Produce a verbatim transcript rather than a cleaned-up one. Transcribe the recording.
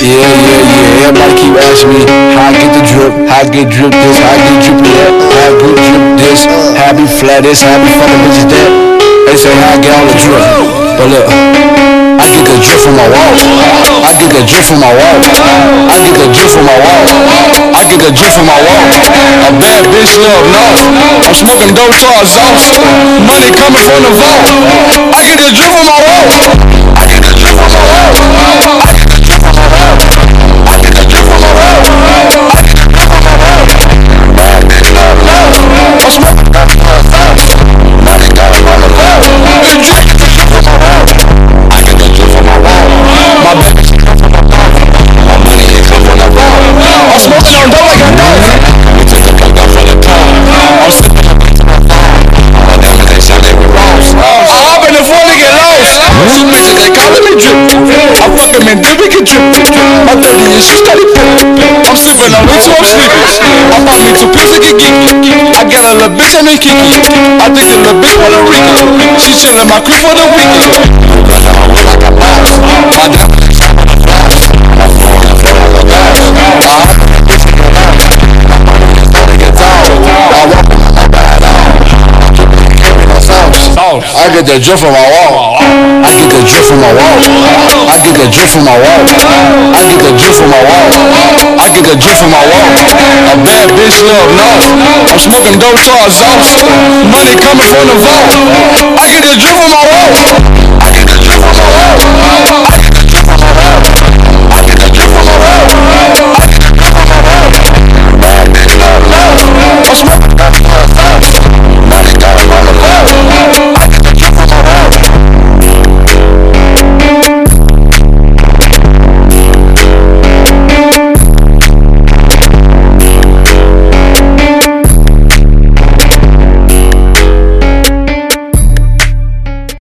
Yeah, yeah, yeah. Everybody keep asking me how I get the drip, how I get drip this, how I get drippy that, how I get drip this, how I be flat this, how I be fucking bitches that. They say how I get all the drip, but look, I get the drip from my walls. I get the drip from my walls. I get the drip from my walls. I get the drip from my walls. A bad bitch love lost. I'm smoking dope so exhaust. Money coming from the vault. I get the drip from my walls. I get the drip from my walls. I get the drip from my walls. I get the drip from my walls. I get the drip from my walls. Bad bitch love lost. I'm smoking dope so exhaust. Money coming from the vault. I get the drip from my walls. I get the drip from my wall. My bitch come from my mouth. My money ain't come from the wall. I'm smoking on dope like a dog. We took the coke off from the top. I'm sipping up into my phone. My niggas they say they were wrong. I hop in the phone to get lost. Some bitches they calling me drip. I fuck them and then we can drip. My thirty and she steady pip. I'm sipping on way too much sneakers. I'm about to get two pills to get geeky. I got a little bitch named Kiki. I think the little bitch wanna Rican. She chillin' my crib for the weekend. Like a boss. My diamonds on the flash. My phone is full of gas. I hop in the bitch to get out. My money is gonna get down. I walk in my bad out. I'm dripping and carrying no sauce. I get the drip from my wall. I get the drip from my wall. I get the drip from my wall. I get the drip from my wall. I get the drip from my wall. A bad bitch love lost. I'm smoking dope so exhaust. Money coming from the vault. I get the drip from my wall.